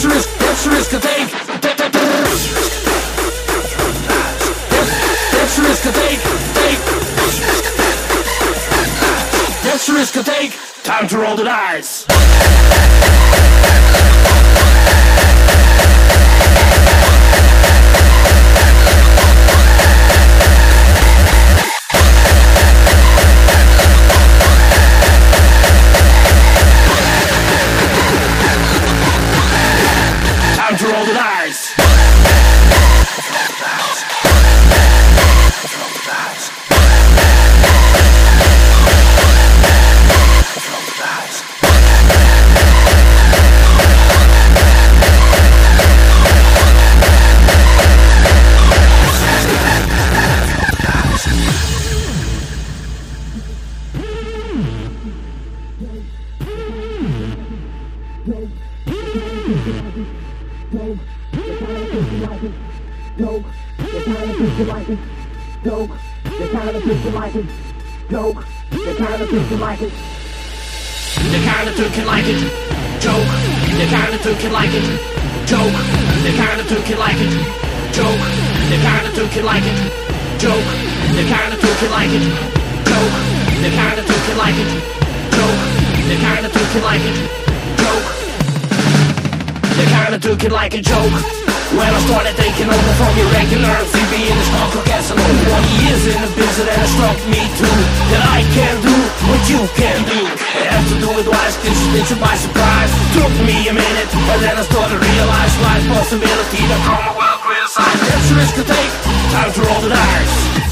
That's the risk to take. That's the risk to take. That's the risk to take. Time to roll the dice. Time to roll the dice. Took it like a joke when I started taking over from your regular CB in this Hong as I'm only 1 years in the business, and it struck me too that I can do what you can do. It has to do with wise consistency by surprise. Took me a minute, but then I started to realize life's possibility to come well criticized. That's the risk to take. Time to roll the dice.